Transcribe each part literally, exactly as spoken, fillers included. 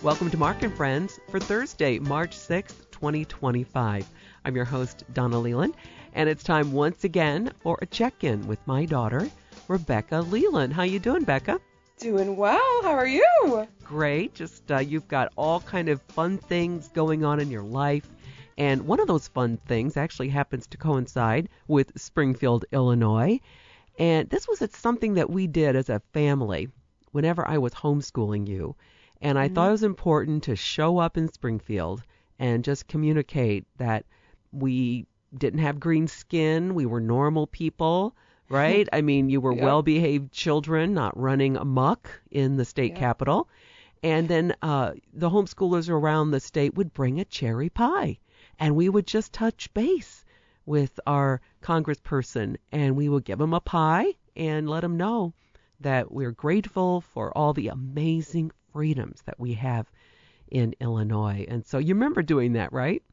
Welcome to Mark and Friends for Thursday, March sixth, twenty twenty-five. I'm your host, Donna Leland, and it's time once again for a check-in with my daughter, Rebecca Leland. How you doing, Becca? Doing well. How are you? Great. Just uh, you've got all kind of fun things going on in your life. And one of those fun things actually happens to coincide with Springfield, Illinois. And this was something that we did as a family whenever I was homeschooling you. And I mm-hmm. thought it was important to show up in Springfield and just communicate that we didn't have green skin. We were normal people, right? I mean, you were yep. well-behaved children, not running amok in the state yep. capitol. And then uh, the homeschoolers around the state would bring a cherry pie. And we would just touch base with our congressperson, and we would give them a pie and let them know that we're grateful for all the amazing freedoms that we have in Illinois. And so you remember doing that, right?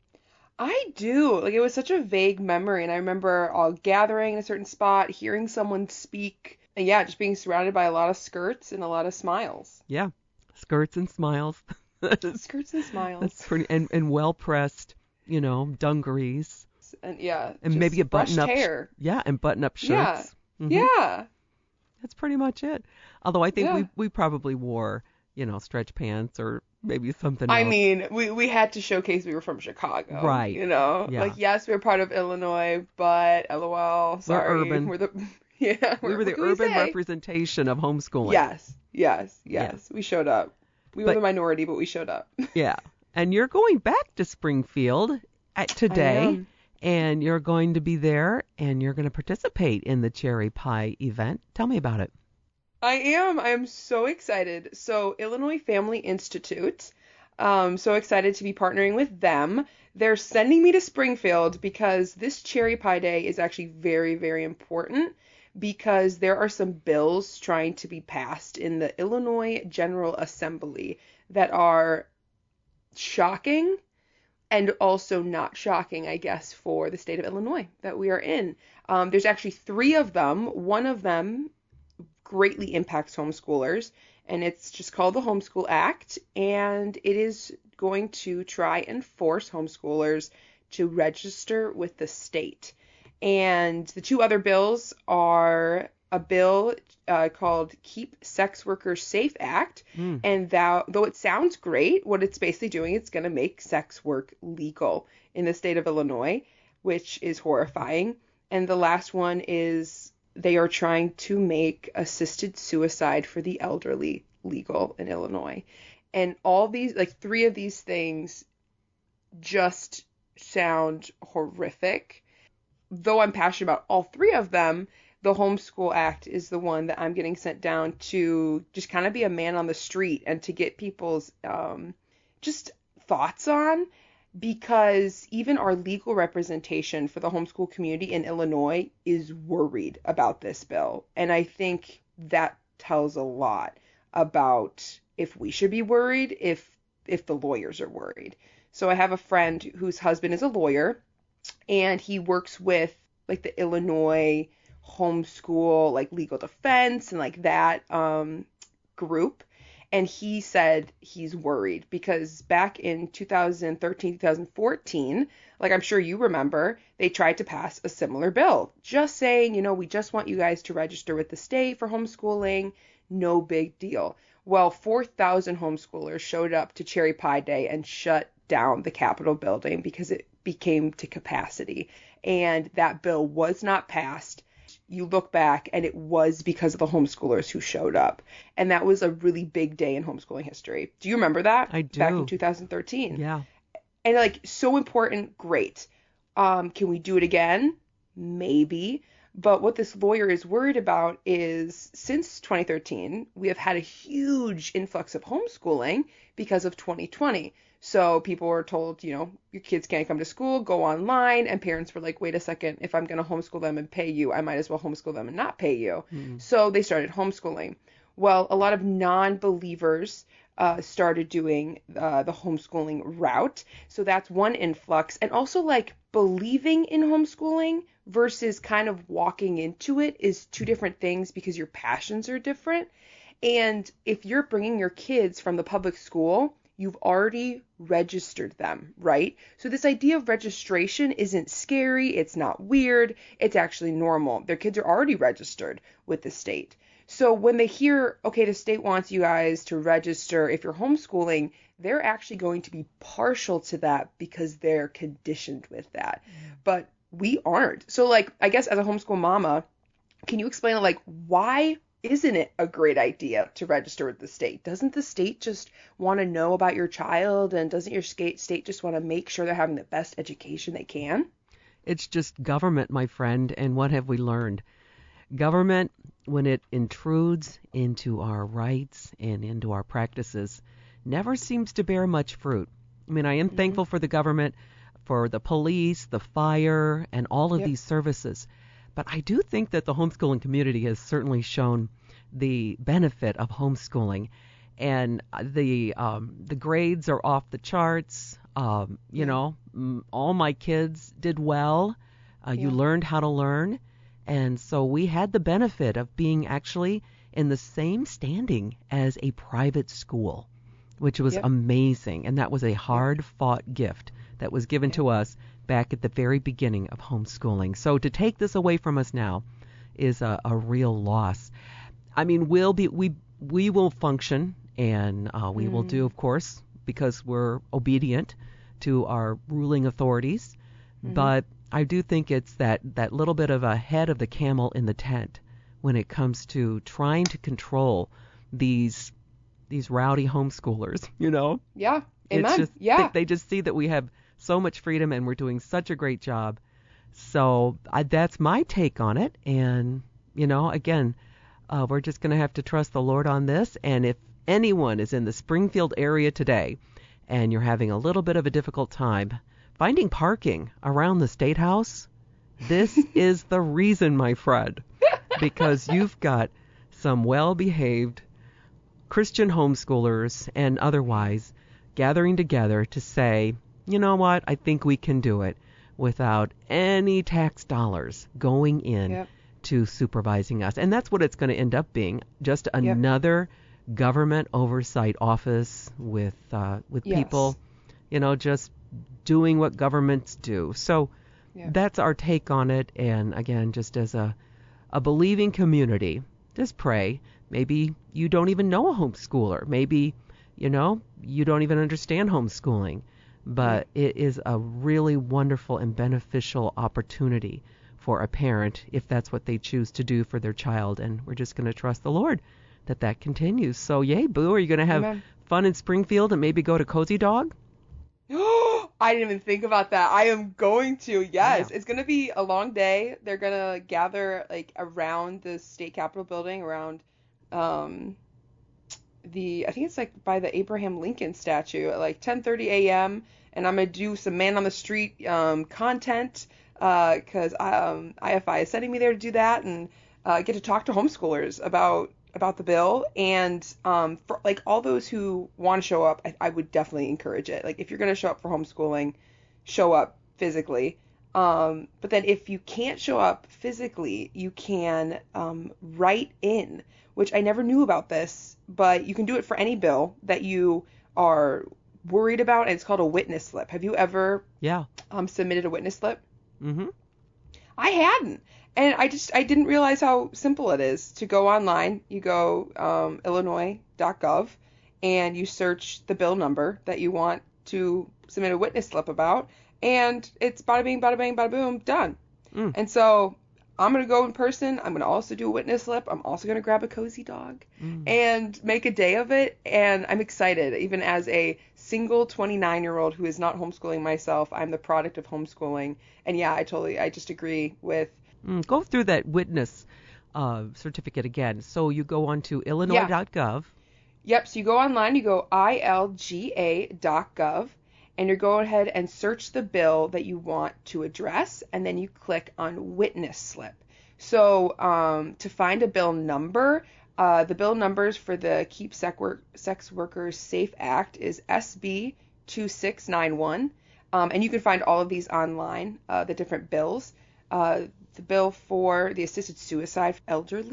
I do. Like, it was such a vague memory, and I remember all gathering in a certain spot, hearing someone speak, and yeah, just being surrounded by a lot of skirts and a lot of smiles. Yeah, skirts and smiles. Skirts and smiles. That's pretty, and, and well-pressed, you know, dungarees. And yeah, and maybe a button-up hair. Yeah, and button-up shirts. Yeah, mm-hmm. yeah. That's pretty much it. Although I think yeah. we we probably wore, you know, stretch pants or maybe something else. I mean, we, we had to showcase we were from Chicago. Right. You know? Yeah. Like, yes, we're part of Illinois, but LOL, sorry. We're urban. We're the, yeah, we were the urban representation of homeschooling. Yes, yes, yes. Yeah. We showed up. We but, were the minority, but we showed up. Yeah. And you're going back to Springfield at today, and you're going to be there, and you're going to participate in the cherry pie event. Tell me about it. I am. I am so excited. So Illinois Family Institute, um, so excited to be partnering with them. They're sending me to Springfield because this cherry pie day is actually very, very important because there are some bills trying to be passed in the Illinois General Assembly that are shocking and also not shocking, I guess, for the state of Illinois that we are in. Um, there's actually three of them. One of them greatly impacts homeschoolers, and it's just called the Homeschool Act, and it is going to try and force homeschoolers to register with the state. And the two other bills are a bill uh, called Keep Sex Workers Safe Act, mm. and that, though it sounds great, what it's basically doing, it's going to make sex work legal in the state of Illinois, which is horrifying. And the last one is they are trying to make assisted suicide for the elderly legal in Illinois. And all these, like three of these things just sound horrific. Though I'm passionate about all three of them, the Homeschool Act is the one that I'm getting sent down to just kind of be a man on the street and to get people's um, just thoughts on, because even our legal representation for the homeschool community in Illinois is worried about this bill. And I think that tells a lot about if we should be worried, if if the lawyers are worried. So I have a friend whose husband is a lawyer, and he works with like the Illinois homeschool, like legal defense and like that um, group. And he said he's worried because back in two thousand thirteen, two thousand fourteen, like I'm sure you remember, they tried to pass a similar bill, just saying, you know, we just want you guys to register with the state for homeschooling. No big deal. Well, four thousand homeschoolers showed up to Cherry Pie Day and shut down the Capitol building because it became to capacity. And that bill was not passed. You look back and it was because of the homeschoolers who showed up. And that was a really big day in homeschooling history. Do you remember that? I do. Back in two thousand thirteen. Yeah. And like, so important. Great. Um, can we do it again? Maybe. But what this lawyer is worried about is since twenty thirteen, we have had a huge influx of homeschooling because of twenty twenty. So people were told, you know, your kids can't come to school, go online. And parents were like, wait a second, if I'm going to homeschool them and pay you, I might as well homeschool them and not pay you. Mm. So they started homeschooling. Well, a lot of non-believers uh, started doing uh, the homeschooling route. So that's one influx. And also like believing in homeschooling versus kind of walking into it is two different things because your passions are different. And if you're bringing your kids from the public school, you've already registered them, right? So this idea of registration isn't scary, it's not weird, it's actually normal. Their kids are already registered with the state. So when they hear, okay, the state wants you guys to register if you're homeschooling, they're actually going to be partial to that because they're conditioned with that. But we aren't. So like, I guess as a homeschool mama, can you explain like why isn't it a great idea to register with the state? Doesn't the state just want to know about your child, and doesn't your state state just want to make sure they're having the best education they can? It's just government, my friend, and what have we learned? Government, when it intrudes into our rights and into our practices, never seems to bear much fruit. I mean, I am mm-hmm. thankful for the government, for the police, the fire, and all of yep. these services. But I do think that the homeschooling community has certainly shown the benefit of homeschooling. And the um, the grades are off the charts. Um, you yeah. know, m- all my kids did well. Uh, yeah. You learned how to learn. And so we had the benefit of being actually in the same standing as a private school, which was yep. amazing. And that was a hard-fought gift that was given yep. to us back at the very beginning of homeschooling. So to take this away from us now is a, a real loss. I mean, we'll be we we will function, and uh, we mm. will do, of course, because we're obedient to our ruling authorities. Mm-hmm. But I do think it's that that little bit of a head of the camel in the tent when it comes to trying to control these these rowdy homeschoolers. You know? Yeah. Amen. It's just, yeah. They, they just see that we have so much freedom and we're doing such a great job. So I, that's my take on it. And, you know, again, uh, we're just going to have to trust the Lord on this. And if anyone is in the Springfield area today and you're having a little bit of a difficult time finding parking around the State House, this is the reason, my friend, because you've got some well-behaved Christian homeschoolers and otherwise gathering together to say, you know what, I think we can do it without any tax dollars going in yep. to supervising us. And that's what it's going to end up being, just another yep. government oversight office with uh, with yes. people, you know, just doing what governments do. So yep. that's our take on it. And again, just as a, a believing community, just pray. Maybe you don't even know a homeschooler. Maybe, you know, you don't even understand homeschooling. But it is a really wonderful and beneficial opportunity for a parent if that's what they choose to do for their child. And we're just going to trust the Lord that that continues. So, yay, Boo, are you going to have Amen. Fun in Springfield and maybe go to Cozy Dog? I didn't even think about that. I am going to, yes. Yeah. It's going to be a long day. They're going to gather like around the state capitol building, around um, the, I think it's like by the Abraham Lincoln statue at like ten thirty a.m. And I'm going to do some man on the street um, content because uh, um, I F I is sending me there to do that, and uh, get to talk to homeschoolers about about the bill. And um, for like all those who want to show up, I, I would definitely encourage it. Like if you're going to show up for homeschooling, show up physically. Um, but then if you can't show up physically, you can um, write in, which I never knew about this, but you can do it for any bill that you are worried about, and it's called a witness slip. Have you ever yeah um, submitted a witness slip? Mm-hmm. I hadn't. And I just, I didn't realize how simple it is to go online. You go um, illinois dot gov and you search the bill number that you want to submit a witness slip about, and it's bada bing, bada bang, bada boom, done. Mm. And so I'm going to go in person. I'm going to also do a witness slip. I'm also going to grab a Cozy Dog mm. and make a day of it. And I'm excited, even as a single twenty-nine-year-old who is not homeschooling myself. I'm the product of homeschooling. And yeah, I totally, I just agree with. Mm, go through that witness uh, certificate again. So you go on to illinois dot gov. Yeah. Yep. So you go online, you go I L G A dot gov, and you go ahead and search the bill that you want to address, and then you click on witness slip. So um, to find a bill number, uh, the bill numbers for the Keep Sex, Work, Sex Workers Safe Act is S B two six nine one, um, and you can find all of these online, uh, the different bills. Uh, the bill for the assisted suicide for elderly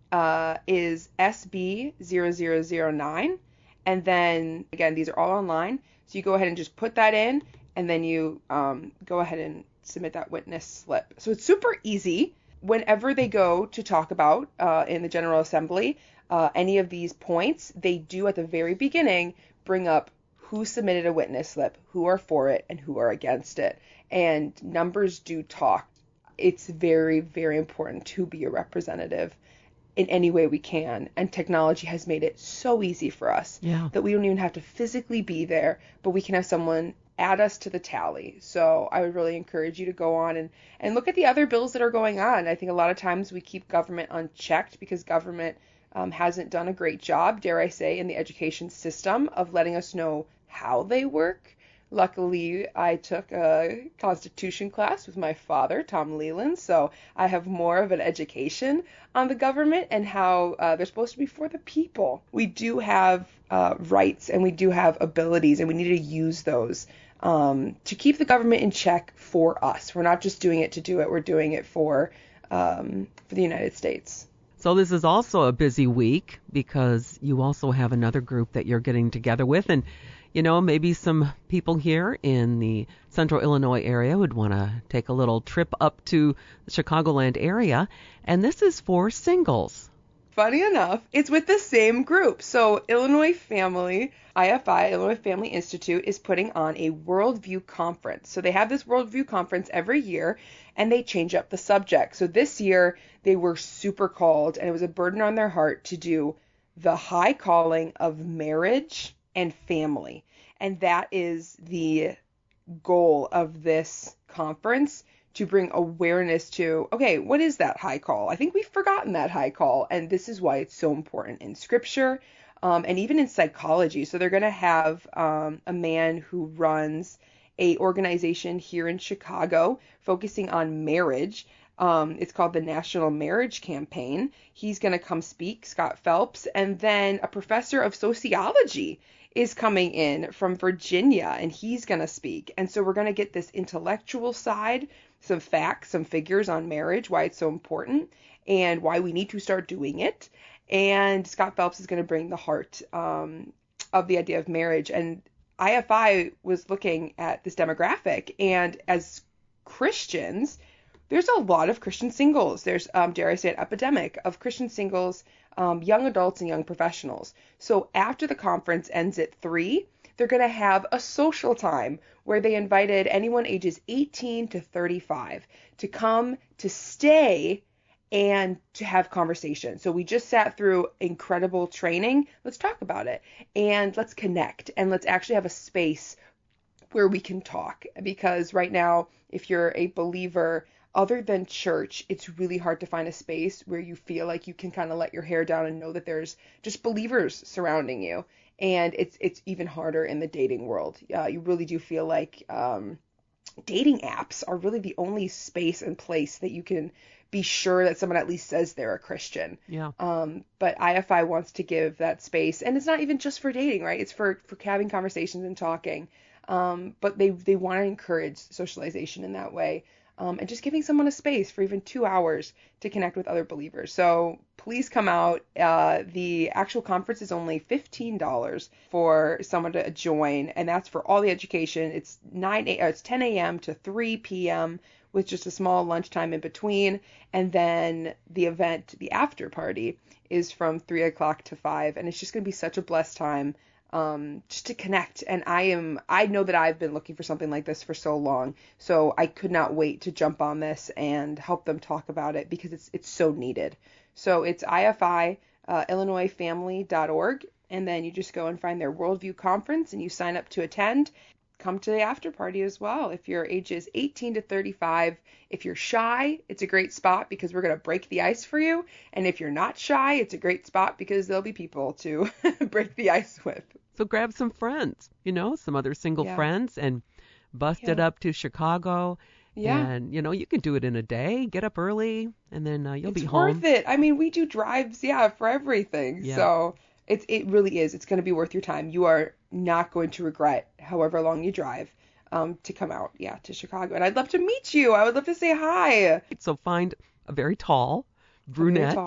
uh, is S B zero zero zero nine. And then, again, these are all online. So you go ahead and just put that in, and then you um, go ahead and submit that witness slip. So it's super easy. Whenever they go to talk about uh, in the General Assembly uh, any of these points, they do at the very beginning bring up who submitted a witness slip, who are for it, and who are against it. And numbers do talk. It's very, very important to be a representative in any way we can. And technology has made it so easy for us Yeah. that we don't even have to physically be there, but we can have someone add us to the tally. So I would really encourage you to go on and, and look at the other bills that are going on. I think a lot of times we keep government unchecked because government um, hasn't done a great job, dare I say, in the education system of letting us know how they work. Luckily, I took a constitution class with my father, Tom Leland, so I have more of an education on the government and how uh, they're supposed to be for the people. We do have uh, rights and we do have abilities, and we need to use those um, to keep the government in check for us. We're not just doing it to do it, we're doing it for um, for the United States. So this is also a busy week because you also have another group that you're getting together with, and you know, maybe some people here in the central Illinois area would want to take a little trip up to the Chicagoland area, and this is for singles. Funny enough, it's with the same group. So Illinois Family, I F I, Illinois Family Institute, is putting on a Worldview Conference. So they have this Worldview Conference every year, and they change up the subject. So this year, they were super called, and it was a burden on their heart to do the high calling of marriage and family. And that is the goal of this conference, to bring awareness to, okay, what is that high call? I think we've forgotten that high call, and this is why it's so important in scripture um, and even in psychology. So they're going to have um, a man who runs a organization here in Chicago focusing on marriage. Um, it's called the National Marriage Campaign. He's going to come speak, Scott Phelps, and then a professor of sociology is coming in from Virginia, and he's going to speak. And so we're going to get this intellectual side, some facts, some figures on marriage, why it's so important, and why we need to start doing it. And Scott Phelps is going to bring the heart um, of the idea of marriage. And I F I was looking at this demographic, and as Christians, there's a lot of Christian singles. There's, um, dare I say, an epidemic of Christian singles, um, young adults and young professionals. So after the conference ends at three, they're going to have a social time where they invited anyone ages eighteen to thirty-five to come, to stay, and to have conversation. So we just sat through incredible training. Let's talk about it, and let's connect, and let's actually have a space where we can talk. Because right now, if you're a believer, other than church, it's really hard to find a space where you feel like you can kind of let your hair down and know that there's just believers surrounding you. And it's it's even harder in the dating world. Uh, you really do feel like um, dating apps are really the only space and place that you can be sure that someone at least says they're a Christian. Yeah. Um, but I F I wants to give that space, and it's not even just for dating, right? It's for for having conversations and talking. Um, but they they want to encourage socialization in that way. Um, and just giving someone a space for even two hours to connect with other believers. So please come out. Uh, the actual conference is only fifteen dollars for someone to join, and that's for all the education. It's nine, uh, it's ten a.m. to three p.m. with just a small lunchtime in between, and then the event, the after party, is from three o'clock to five, and it's just going to be such a blessed time. Um, just to connect. And I am, I know that I've been looking for something like this for so long, so I could not wait to jump on this and help them talk about it because it's, it's so needed. So it's I F I, uh, Illinois Family dot org, and then you just go and find their Worldview Conference and you sign up to attend. Come to the after party as well. If your age is eighteen to thirty-five, if you're shy, it's a great spot because we're going to break the ice for you. And if you're not shy, it's a great spot because there'll be people to break the ice with. So grab some friends, you know, some other single Yeah. friends, and bust Yeah. it up to Chicago. Yeah. And, you know, you can do it in a day. Get up early, and then uh, you'll It's be home. worth it. I mean, we do drives, yeah, for everything. Yeah. So it's it really is. It's going to be worth your time. You are not going to regret however long you drive um, to come out, yeah, to Chicago. And I'd love to meet you. I would love to say hi. So find a very tall Very brunette tall.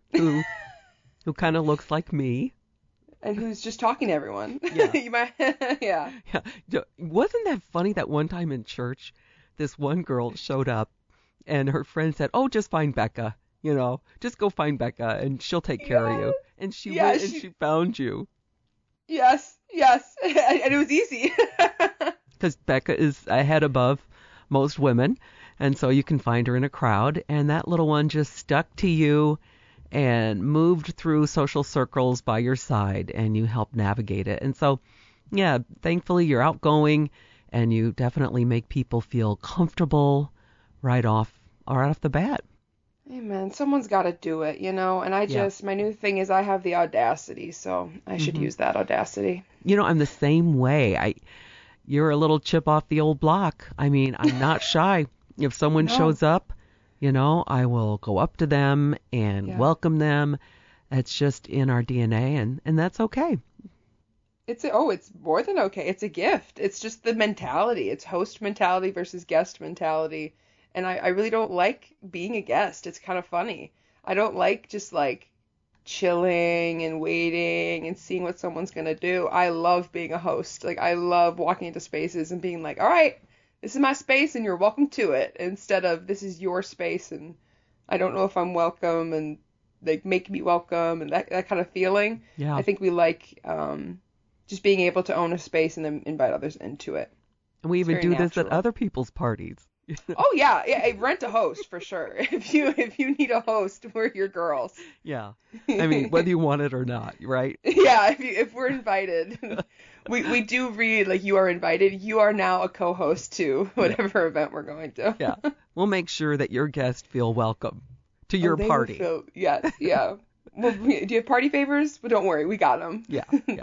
who who kind of looks like me. And who's just talking to everyone. Yeah. You might, yeah. Yeah. D- Wasn't that funny that one time in church, this one girl showed up and her friend said, "Oh, just find Becca. You know, just go find Becca and she'll take care of Yeah. you." And she Yeah, went and she- she found you. Yes, yes. And it was easy. Because Becca is a head above most women, and so you can find her in a crowd. And that little one just stuck to you and moved through social circles by your side, and you helped navigate it. And so, yeah, thankfully you're outgoing, and you definitely make people feel comfortable right off, right off the bat. Hey man, someone's got to do it, you know? And I Yeah. just, my new thing is I have the audacity, so I should Mhm. use that audacity. You know, I'm the same way. I, you're a little chip off the old block. I mean, I'm not shy. If someone No. shows up, you know, I will go up to them and Yeah. welcome them. It's just in our D N A, and, and that's okay. It's a, oh, it's more than okay. It's a gift. It's just the mentality. It's host mentality versus guest mentality. And I, I really don't like being a guest. It's kind of funny. I don't like just like chilling and waiting and seeing what someone's gonna do. I love being a host. Like I love walking into spaces and being like, all right, this is my space and you're welcome to it, instead of this is your space and I don't know if I'm welcome and they make me welcome and that that kind of feeling. Yeah. I think we like um, just being able to own a space and then invite others into it. And we even very do this at natural. other people's parties. Oh yeah, yeah. I rent a host for sure. If you if you need a host, we're your girls. Yeah. I mean, whether you want it or not, right? Yeah, if you, if we're invited, we we do read like you are invited. You are now a co-host to whatever event we're going to. Yeah. We'll make sure that your guests feel welcome to Oh, your they will party. feel- yes, yeah. Well, we- do you have party favors? Well, don't worry, we got them. Yeah. Yeah.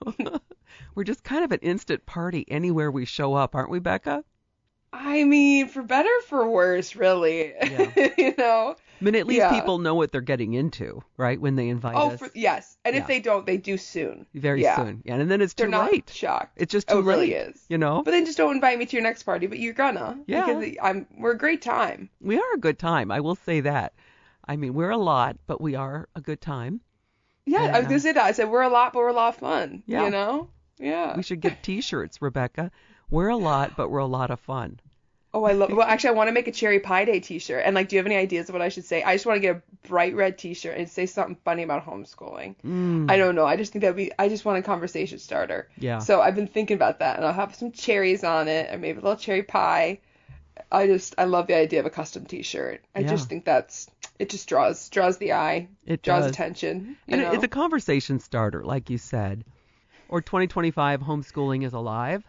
We're just kind of an instant party anywhere we show up, aren't we, Becca? I mean, for better or for worse, really. Yeah. You know. I mean, at least Yeah. people know what they're getting into, right? When they invite Oh, us for, yes. And Yeah. if they don't, they do soon. very yeah. soon. Yeah, and then it's They're too not late. shocked. It's just too Oh, it late. really is. You know? But then just don't invite me to your next party. But you're gonna. Yeah. Because I'm. We're a great time. We are a good time. I will say that. I mean, we're a lot, but we are a good time. Yeah, And, I was gonna uh, say that. I said we're a lot, but we're a lot of fun. Yeah. You know. Yeah. We should get T-shirts, Rebecca. We're a lot, but we're a lot of fun. Oh, I love. Well, actually, I want to make a cherry pie day T-shirt. And like, do you have any ideas of what I should say? I just want to get a bright red T-shirt and say something funny about homeschooling. Mm, I don't know. I just think that'd be. I just want a conversation starter. Yeah. So I've been thinking about that, and I'll have some cherries on it, and maybe a little cherry pie. I just, I love the idea of a custom T-shirt. I Yeah. just think that's, it just draws, draws the eye, It draws does. attention. You And know? it's a conversation starter, like you said. Or twenty twenty-five homeschooling is alive.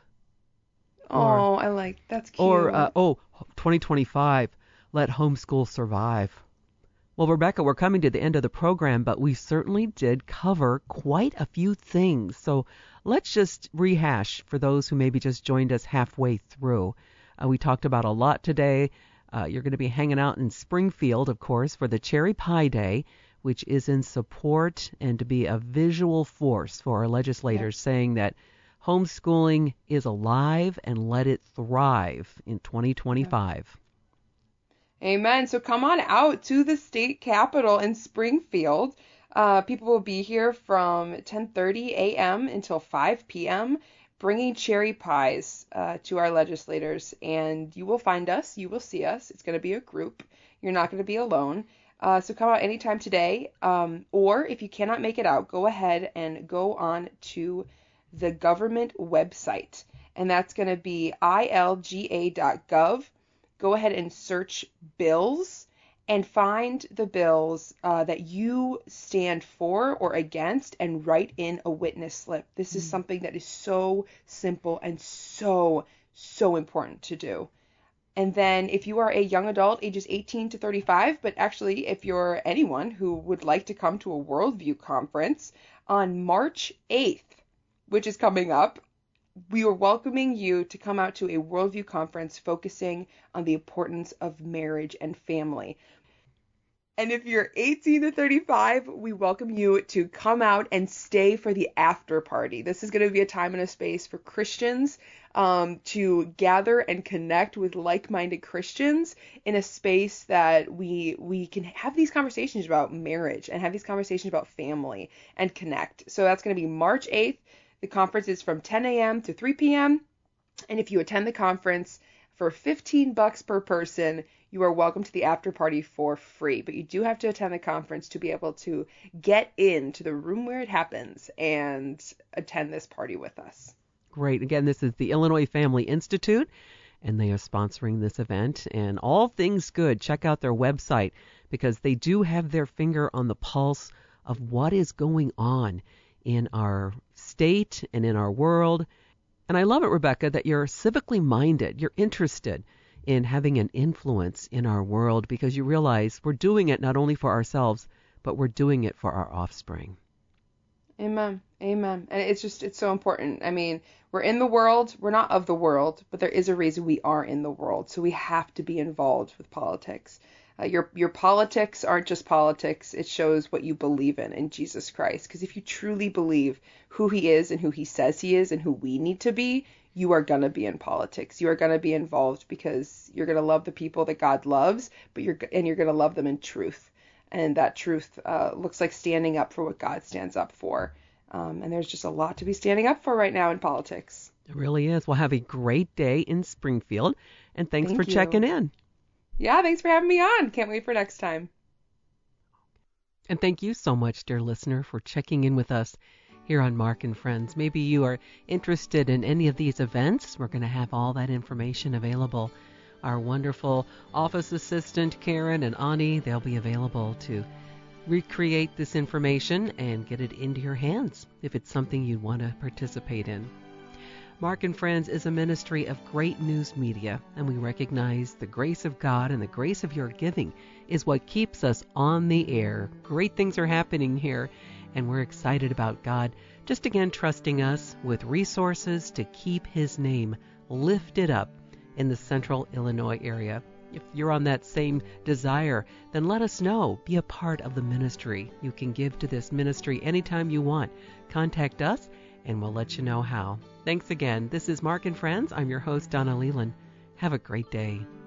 Oh, I like that's cute. Or, uh, oh, twenty twenty-five, let homeschool survive. Well, Rebecca, we're coming to the end of the program, but we certainly did cover quite a few things. So let's just rehash for those who maybe just joined us halfway through. Uh, we talked about a lot today. Uh, you're going to be hanging out in Springfield, of course, for the Cherry Pie Day, which is in support and to be a visual force for our legislators, saying that homeschooling is alive and let it thrive in twenty twenty-five. Amen. So come on out to the state capitol in Springfield. Uh, people will be here from ten thirty a.m. until five p.m. bringing cherry pies uh, to our legislators, and you will find us. You will see us. It's going to be a group. You're not going to be alone. Uh, so come out anytime today, um, or if you cannot make it out, go ahead and go on to the government website, and that's going to be I L G A dot gov. Go ahead and search bills and find the bills uh, that you stand for or against and write in a witness slip. This is something that is so simple and so, so important to do. And then if you are a young adult, ages eighteen to thirty-five, but actually if you're anyone who would like to come to a Worldview conference on March eighth, which is coming up, we are welcoming you to come out to a Worldview conference focusing on the importance of marriage and family. And if you're eighteen to thirty-five, we welcome you to come out and stay for the after party. This is going to be a time and a space for Christians um, to gather and connect with like-minded Christians in a space that we we can have these conversations about marriage and have these conversations about family and connect. So that's going to be March eighth. The conference is from ten a.m. to three p.m. And if you attend the conference for fifteen bucks per person, you are welcome to the after party for free. But you do have to attend the conference to be able to get into the room where it happens and attend this party with us. Great. Again, this is the Illinois Family Institute, and they are sponsoring this event. And all things good, check out their website because they do have their finger on the pulse of what is going on in our state and in our world. And I love it, Rebecca, that you're civically minded. You're interested in having an influence in our world because you realize we're doing it not only for ourselves, but we're doing it for our offspring. Amen. Amen. And it's just, it's so important. I mean, we're in the world. We're not of the world, but there is a reason we are in the world. So we have to be involved with politics. Uh, your your politics aren't just politics. It shows what you believe in in Jesus Christ. Because if you truly believe who he is and who he says he is and who we need to be, you are going to be in politics. You are going to be involved because you're going to love the people that God loves, but you're and you're going to love them in truth. And that truth uh, looks like standing up for what God stands up for. Um, and there's just a lot to be standing up for right now in politics. It really is. Well, have a great day in Springfield, and thanks Thank for you. checking in. Yeah, thanks for having me on. Can't wait for next time. And thank you so much, dear listener, for checking in with us here on Mark and Friends. Maybe you are interested in any of these events. We're going to have all that information available. Our wonderful office assistant, Karen and Ani, they'll be available to recreate this information and get it into your hands if it's something you want to participate in. Mark and Friends is a ministry of Great News Media, and we recognize the grace of God and the grace of your giving is what keeps us on the air. Great things are happening here, and we're excited about God just again trusting us with resources to keep his name lifted up in the central Illinois area. If you're on that same desire, then let us know. Be a part of the ministry. You can give to this ministry anytime you want. Contact us, and we'll let you know how. Thanks again. This is Mark and Friends. I'm your host, Donna Leland. Have a great day.